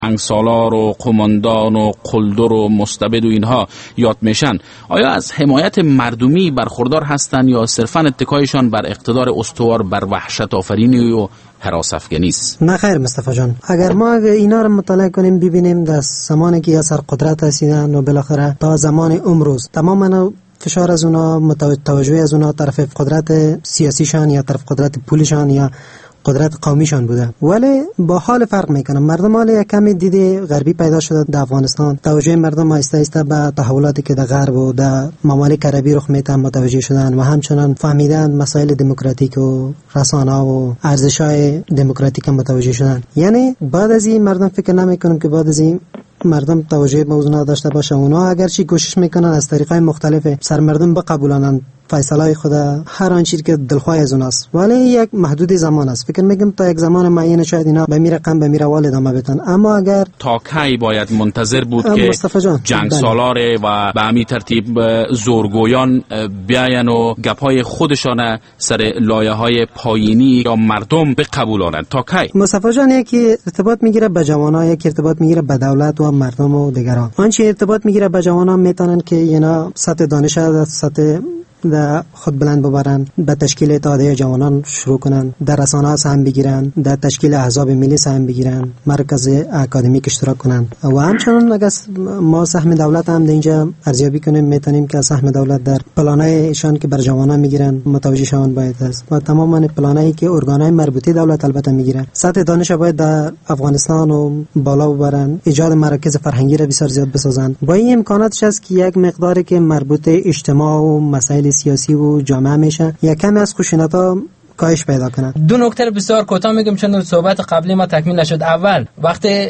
جنگسالار و قماندان و قلدر و مستبد و اینها یاد میشن، آیا از حمایت مردمی برخوردار هستند یا صرفاً اتکایشان بر اقتدار استوار بر وحشت آفرینی و هراس افکنی است؟ نه خیر مصطفی جان، اگر ما اینا رو مطالعه کنیم ببینیم در زمانی که اثر قدرت رسیدن و بالاخره تا زمان امروز تماما فشار از اونا، توجه از اونا طرف قدرت سیاسیشان یا طرف قدرت پولیشان یا قدرت قومیشان بوده، ولی با حال فرق میکنه. مردم حال یک کمی دیده غربی پیدا شده در افغانستان، توجه مردم آهسته آهسته به تحولاتی که در غرب و در ممالک عربی رخ میده متوجه شدن و همچنان فهمیدن مسائل دموکراتیک و رسانه و ارزش‌های دموکراتیک متوجه شدن. یعنی بعد از این مردم فکر نمیکنم که بعد از این مردم توجه به موضوع داشته باشه. اونا اگرچه کوشش میکنن از طریقای مختلف سر مردم بقبولانن فیصله خود، هر آن چیزی که دلخواه از اوناست، ولی یک محدود زمان است. فکر میگم تا یک زمان معین شاید اینا به میره رقم به میره وال ادامه بدن. اما اگر تا کی باید منتظر بود که جنگ سالاره و به همین ترتیب زورگویان بیاین و گپای خودشان سر لایه‌های پایینی یا مردم بقبولانند؟ تا کی؟ مصطفی جان، یکی ارتباط میگیره به جوانان، یکی ارتباط میگیره به دولت و مردم و دیگران. آنچه ارتباط میگیره به جوانان میتونن که اینا سطح دانش از سطح در خود بلند ببرن، به تشکیل اتحادیه جوانان شروع کنن، در رسانه‌ها سهم بگیرن، در تشکیل احزاب ملی سهم بگیرن، مرکز اکادمیک اشتراک کنن و همچنان اگر ما سهم دولت هم در اینجا ارزیابی کنیم میتونیم که سهم دولت در پلانایشان که بر جوانان میگیرن متوجه شون باید است و تماما پلانایی که ارگانهای مربوطه دولت البته میگیرن. سطح دانش باید در افغانستان و بالا ببرن، ایجاد مراکز فرهنگی را بسیار زیاد بسازن. با این امکاناتش است که یک مقداری که مربوط اجتماع و مسائل سیاسی و جامعه میشه یک کمی از خشونت‌ها کاهش پیدا کنه. دو نکته بسیار کوتاه میگم چون صحبت قبلی ما تکمیل نشد. اول، وقتی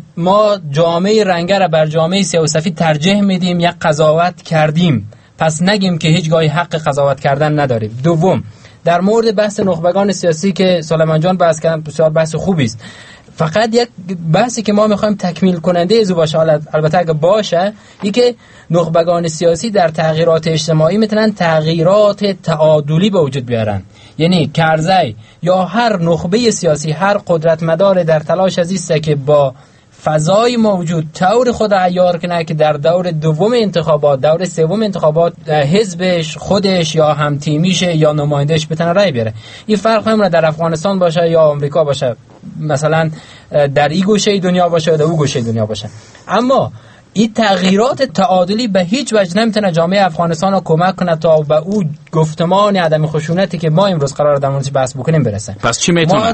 ما جامعه رنگه را بر جامعه سیاه و سفید ترجیح میدیم، یک قضاوت کردیم، پس نگیم که هیچگاه حق قضاوت کردن نداریم. دوم، در مورد بحث نخبگان سیاسی که سلیمان جان بحث کردن، بسیار بحث خوبی است. فقط یک بحثی که ما میخوایم تکمیل کننده از باشه، البته اگه باشه، این که نخبگان سیاسی در تغییرات اجتماعی میتونن تغییرات تعادلی به وجود بیارن. یعنی کرزی یا هر نخبه سیاسی، هر قدرتمدار در تلاش از است که با فضای موجود طور خود عیار کنه که در دور دوم انتخابات، دور سوم انتخابات حزبش، خودش یا هم تیمیش یا نمایندهش بتونه رای بیاره. این فرق نمیکنه در افغانستان باشه یا آمریکا باشه، مثلا در این گوشه دنیا باشه یا در اون گوشه دنیا باشه. اما این تغییرات تعادلی به هیچ وجه نمیتونه جامعه افغانستان رو کمک کنه تا به اون گفتمان عدم خشونتی که ما امروز قرار در موردش بحث بکنیم برسه. پس چی میتونه؟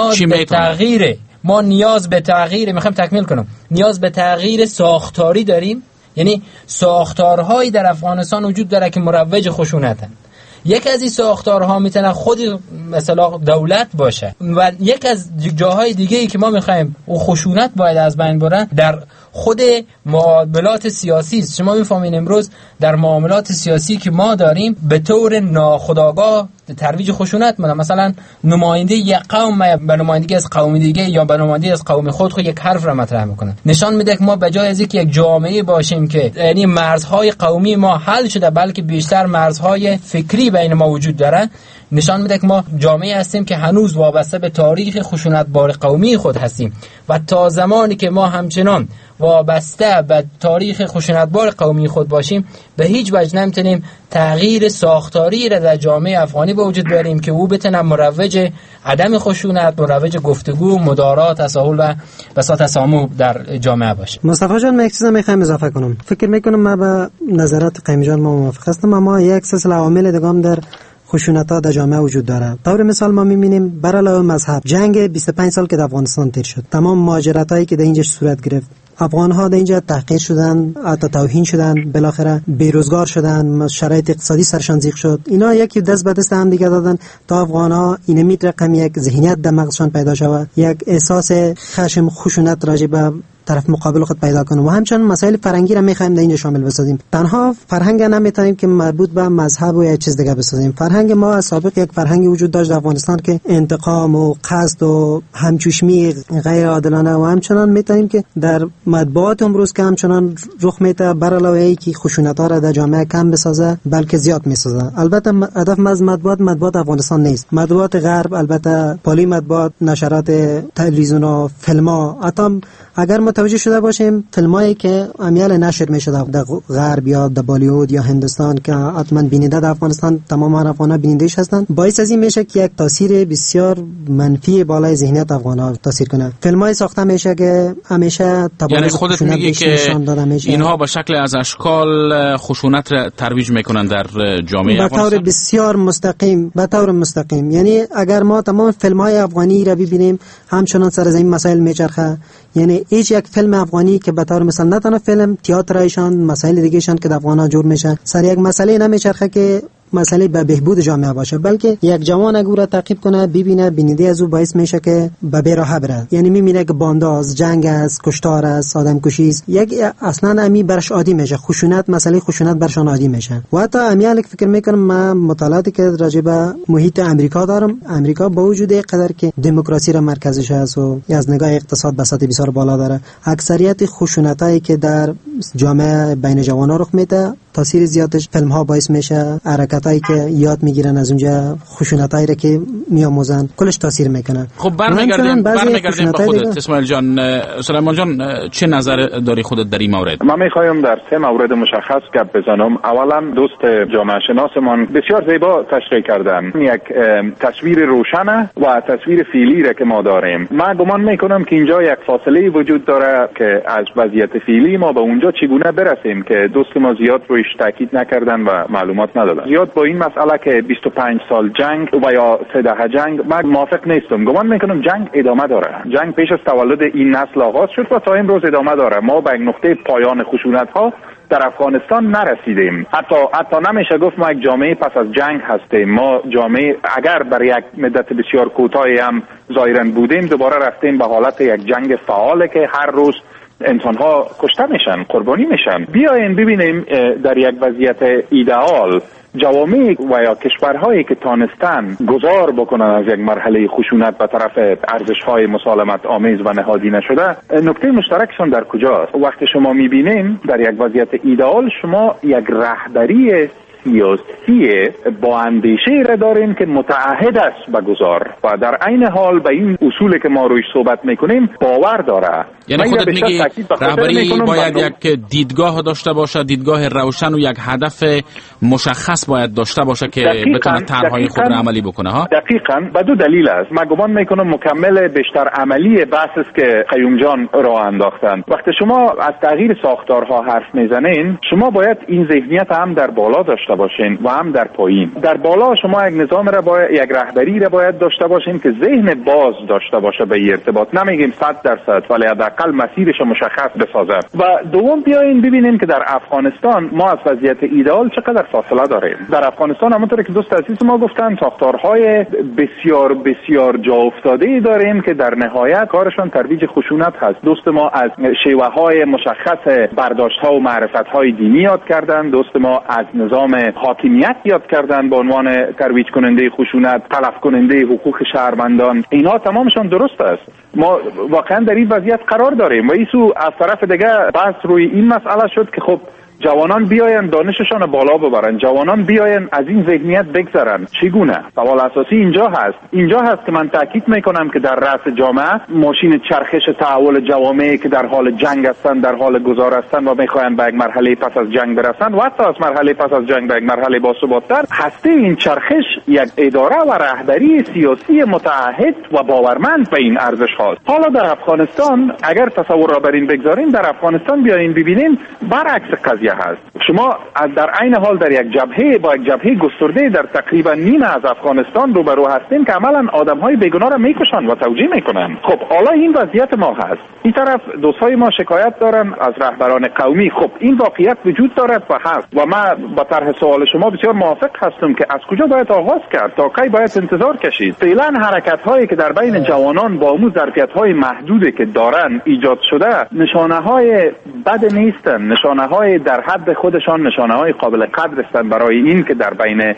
ما نیاز به تغییر میخوایم تکمیل کنم. نیاز به تغییر ساختاری داریم. یعنی ساختارهایی در افغانستان وجود داره که مروج خشونتن. یک از این ساختارها میتونه خود مثلا دولت باشه و یک از جاهای دیگه‌ای که ما میخوایم او خشونت باید از بین بره در خود معاملات سیاسی است. شما میفهمین امروز در معاملات سیاسی که ما داریم به طور ناخودآگاه ترویج خشونت می‌کنه. مثلا نماینده یک قوم به نمایندگی از قوم دیگه یا به نمایندگی از قوم خود یک حرف را مطرح میکنه. نشان میده که ما به جای از اینکه یک جامعه باشیم که یعنی مرزهای قومی ما حل شده، بلکه بیشتر مرزهای فکری بین ما وجود داره، نشان میده که ما جامعه هستیم که هنوز وابسته به تاریخ خشونتبار قومی خود هستیم و تا زمانی که ما همچنان وابسته به تاریخ خشونتبار قومی خود باشیم به هیچ وجه نمیتونیم تغییر ساختاری را در جامعه افغانی به وجود بیاریم که او بتونه مروج عدم خشونت، مروج گفتگو، مدارات، تساهل و بساط تسامح در جامعه باشه. مصطفی جان، من یک چیز میخوام اضافه کنم. فکر میکنم من با نظرات قیمی جان موافق هستم، اما یک سلسله عوامل دیگه هم در خشونت‌ها در جامعه وجود داره. طور مثال ما می‌بینیم بر علاوه مذهب، جنگ 25 سال که در افغانستان تیر شد، تمام مهاجرتایی که در اینجا صورت گرفت، افغان‌ها در اینجا تحقیر شدن، حتی توهین شدن، بالاخره بیروزگار شدن، شرایط اقتصادی سرشان زیغ شد. اینا یکی دست به دست هم دیگه دادن تا افغان‌ها این رقم یک ذهنیت در مغزشان پیدا شود، یک احساس خشم، خشونت راجع به طرف مقابل خود پیدا کنیم و همچنین مسائل فرهنگی را می‌خوایم در اینجا شامل بسازیم. تنها فرهنگ نمیتونیم که مربوط به مذهب و یا چیز دیگه بسازیم. فرهنگ ما از سابق یک فرهنگی وجود داشت در افغانستان که انتقام و قصد و همچشمی غیر عادلانه و همچنان میتونیم که در مطبوعات امروز که همچنان رخ میده بر علاوه ای که خشونت‌ها را در جامعه کم بسازه بلکه زیاد میسازه. البته هدف از مطبوعات افغانستان نیست. مطبوعات غرب البته پالی مطبوعات، نشرات تلویزیون و فیلم‌ها، حتی اگر متوجه شده باشیم فیلمایی که امیال نشر میشه در غرب یا در بالیوود یا هندوستان که حتما بیننده در افغانستان تمام افغان‌ها بیننده‌اش هستند، باعث از این میشه که یک تاثیر بسیار منفی بالای ذهنیت افغان‌ها تاثیر کنه. فیلمای ساخته میشه که همیشه یعنی خودت میگی که اینها به شکل از اشکال خشونت را ترویج میکنن در جامعه افغانستان به طور مستقیم. یعنی اگر ما تمام فیلم‌های افغانی را ببینیم همچنان سر زمین مسائل میچرخه. یعنی هیچ یک فیلم افغانی که به طور مثال نه تنها فیلم، تئاترایشان، مسائل دیگه‌شان که در افغان‌ها جور میشه سر یک مسئله نمیچرخه که مسئله به بهبود جامعه باشه، بلکه یک جوان اگر را تعقیب کنه ببینه بیننده از او باعث میشه که به بیراه بره. یعنی میبینه که بانداز، جنگ است، کشتار است، آدم کشی است، یک اصلا امی برش عادی میشه. خشونت، مسئله خشونت برشان عادی میشه. و حتی امیال فکر میکنم من مطالعاتی که راجع به محیط امریکا دارم، امریکا با وجود قدر که دموکراسی را مرکزش است و از نگاه اقتصاد به سطح بسیار بالا داره، اکثریت خشونتایی که در جامعه بین جوانان رخ میده تاثیر زیادش فیلم ها باعث میشه، حرکتایی که یاد میگیرن از اونجا، خشونتایی را که میآموزن کلش تاثیر میکنه. خب برمیگردیم به خودت اسماعیل جان. سلیمان جان چه نظر داری خودت در این مورد؟ من میخوایم در 3 مورد مشخص گپ بزنم. اولا دوست جامعه شناسمان بسیار زیبا تشریح کردن یک تصویر روشنه و تصویر فعلی را که ما داریم. من گمان میکنم که اینجا یک فاصله وجود داره که از وضعیت فعلی ما به اونجا چگونه برسیم که دوست ما زیاد رویش تاکید نکردن و معلومات ندادن. زیاد با این مسئله که 25 سال جنگ و یا 3 دهه جنگ من موافق نیستم. گمان میکنم جنگ ادامه داره. جنگ پیش از تولد این نسل آغاز شد و تا امروز ادامه داره. ما به نقطه پایان خشونت ها در افغانستان نرسیدیم. حتی نمیشه گفت ما یک جامعه پس از جنگ هستیم. ما جامعه اگر برای یک مدت بسیار کوتاهی هم ظاهرا بودیم دوباره رفتیم به حالت یک جنگ فعاله که هر روز انسان‌ها کشته میشن، قربانی میشن. بیاین ببینیم در یک وضعیت ایدئال جوامع و یا کشورهایی که تانستن گذار بکنن از یک مرحله خشونت به طرف ارزش‌های مسالمت آمیز و نهادی نشده، نکته مشترکشون در کجاست؟ وقتی شما می‌بینین در یک وضعیت ایدئال شما یک رهبری سیاسی با اندیشه را داریم که متعهد است به گذار و در عین حال به این اصولی که ما رویش صحبت میکنیم باور داره. یعنی خودت میگی رهبری باید یک دیدگاه داشته باشه، دیدگاه روشن و یک هدف مشخص باید داشته باشه که بتونه طرحهای خود را عملی بکنه ها. دقیقاً به 2 دلیل است. من گمان میکنم مکمل بیشتر عملی بحث است که قیوم جان راه انداختن. وقتی شما از تغییر ساختارها حرف میزنین شما باید این ذهنیت هم در بالا داشته باشین و هم در پایین. در بالا شما یک نظام را باید، یک رهبری را باید داشته باشین که ذهن باز داشته باشه به این ارتباط. نمیگیم 100% ولی حداقل مسیرش مشخص بسازه. و دوم بیاین ببینیم که در افغانستان ما از وضعیت ایدئال چقدر فاصله داریم. در افغانستان همونطور که دوست عزیز ما گفتن ساختارهای بسیار بسیار جا افتاده‌ای داریم که در نهایت کارشان ترویج خشونت هست. دوست ما از شیوه‌های مشخص برداشت‌ها و معرفت‌های دینی یاد کردن، دوست ما از نظام حاکمیت یاد کردن به عنوان ترویج کننده خشونت، تلف کننده حقوق شهروندان. اینها تمامشان درست است. ما واقعا در این وضعیت قرار داریم و ایسو از طرف دیگه بحث روی این مسئله شد که خب جوانان بیاین دانششان بالا ببرن، جوانان بیاین از این ذهنیت بگذرن. چگونه؟ سوال اساسی اینجا هست که من تاکید میکنم که در رأس جامعه ماشین چرخش تحول جوامعی که در حال جنگ هستند، در حال گذار هستند و میخواین به یک مرحله پس از جنگ برسند و حتی از مرحله پس از جنگ به یک مرحله باثبات‌تر، هسته این چرخش یک اداره و رهبری سیاسی متعهد و باورمند به این ارزش هاست. حالا در افغانستان اگر تصور را بر این بگذاریم، در افغانستان بیاین ببینیم برعکس قضیه دیگه هست. شما در عین حال در یک جبهه با یک جبهه گسترده در تقریبا نیمه از افغانستان روبرو هستیم که عملاً آدم‌های بیگناه را میکشن و توجیه میکنن. خب حالا این وضعیت ما هست. این طرف دوستای ما شکایت دارن از رهبران قومی. خب این واقعیت وجود دارد و هست و من با طرح سوال شما بسیار موافق هستم که از کجا باید آغاز کرد، تا کی باید انتظار کشید. فعلا حرکت هایی که در بین جوانان با اون ظرفیت های محدودی که دارن ایجاد شده نشانه های بد نیستن، نشانه های در حد خودشان نشانه های قابل قدر هستند برای این که در بین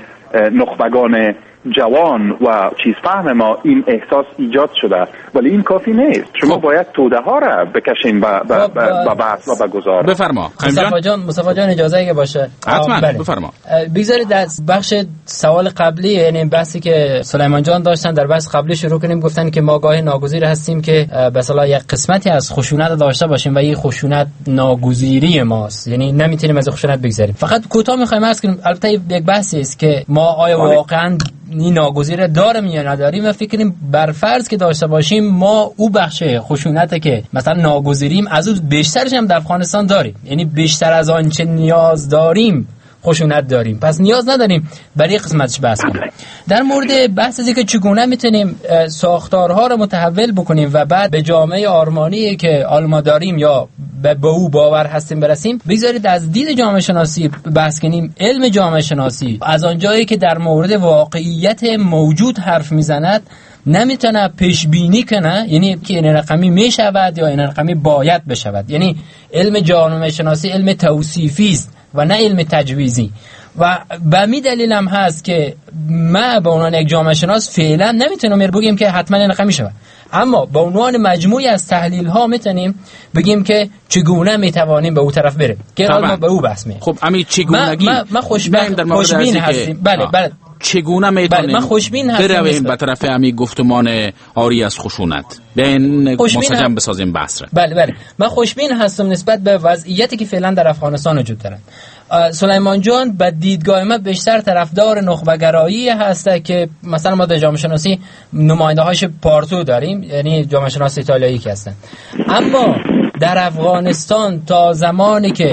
نخبگان جوان و چیز فهم ما این احساس ایجاد شده، ولی این کافی نیست. شما باید توده ها را بکشین با بحث و گذار. بفرما مصطفی جان اجازه اگه باشه حتما بفرما. بگذارید از بخش سوال قبلی، یعنی بحثی که سلیمان جان داشتن در بحث قبلی شروع کنیم. گفتن که ما گاه ناگزیر هستیم که به اصطلاح یک قسمتی از خشونت داشته باشیم و این خشونت ناگزیری ماست، یعنی نمیتونیم از خشونت بگذریم. فقط کوتاه میخوایم عرض کنیم البته یک بحثی است که ما آیا واقعا این ناگزیر داریم یا نداریم و فکر کنیم بر فرض که داشته باشیم ما او بخش خشونت که مثلا ناگزیریم از اون بیشترش هم در افغانستان داریم، یعنی بیشتر از آنچه نیاز داریم خشونت داریم، پس نیاز نداریم برای قسمتش بحث کنیم. در مورد بحث از که چگونه میتونیم ساختارها رو متحول بکنیم و بعد به جامعه آرمانی که ما داریم یا به او باور هستیم برسیم، بگذارید از دید جامعه شناسی بحث کنیم. علم جامعه شناسی از آنجایی که در مورد واقعیت موجود حرف میزند نمیتونه پیش بینی کنه، یعنی که این رقمی میشود یا این رقمی باید بشود. یعنی علم جامعه شناسی علم توصیفی است و نه علم تجویزی و به می دلیل هم هست که ما به عنوان یک جامعه شناس فعلا نمیتونم بگیم که حتما این رقمی شود، اما به عنوان مجموعی از تحلیل ها میتونیم بگیم که چگونه میتوانیم به اون طرف بریم که ما به اون بحث می‌کنیم. خب همین چگونگی ما خوشبین هستیم. بله چگونه میتونیم برویم به طرف همین گفتمان آری از خشونت بین مسجم بسازیم بحث را؟ بله من خوشبین هستم نسبت به وضعیتی که فعلا در افغانستان وجود داره. سلیمان جان به دیدگاه ما بیشتر طرفدار نخبه‌گرایی هسته که مثلا ما در جامعه شناسی نماینده هاش پارتو داریم، یعنی جامعه شناس ایتالیایی که هستن. اما در افغانستان تا زمانی که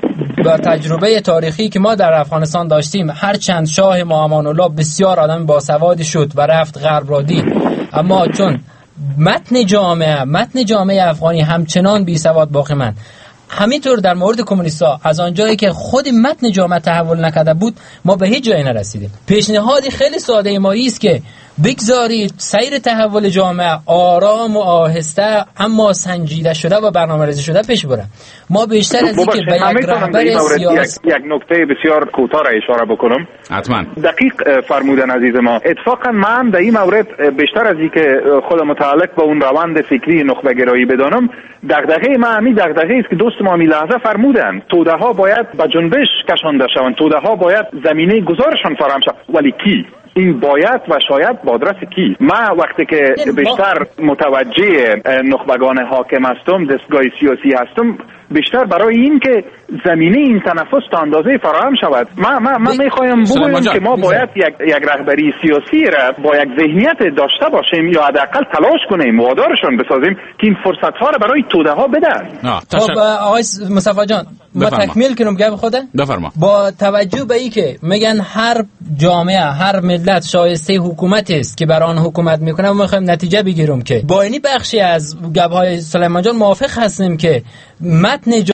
با تجربه تاریخی که ما در افغانستان داشتیم، هر چند شاه ما امان الله بسیار آدم باسوادی شد و رفت غرب را دید، اما چون متن جامعه افغانی همچنان بی سواد باقی ماند. همینطور در مورد کمونیست‌ها از آنجایی که خود متن جامعه تحول نکرده بود ما به هیچ جایی نرسیدیم. پیشنهادی خیلی ساده مایی است که بگذارید سیر تحول جامعه آرام و آهسته اما سنجیده شده و برنامه‌ریزی شده پیش بره. ما بیشتر از اینکه به یک رهبر سیاسی یک نکته بسیار کوتاه را اشاره بکنم. حتما دقیق فرمودن عزیز ما. اتفاقا من در این مورد بیشتر از اینکه خود متعلق به اون روند فکری نخبه‌گرایی بدانم، دغدغه ما همین دغدغه است که دوست ما می لحظه فرمودن توده ها باید به جنبش کشانده شوند، توده ها باید زمینه گذارشان فراهم شود. ولی کی؟ این باید و شاید بادرس کی؟ ما وقتی که بیشتر متوجه نخبگان حاکم هستم، دستگاه سیاسی هستم، بیشتر برای این که زمینه این تنفس تا اندازه فراهم شود. من میخوایم بگویم که ما باید یک رهبری سیاسی را با یک ذهنیت داشته باشیم یا حداقل تلاش کنیم وادارشان بسازیم که این فرصت ها را برای توده ها بدن. خب آقای مصطفی جان ما تکمیل کنم گپ خودم. بفرما. با توجه به این که میگن هر جامعه هر ملت شایسته حکومت است که بر آن حکومت میکنه، ما میخوایم نتیجه بگیریم که با اینی بخشی از گپ های سلیمان جان موافق هستیم که متن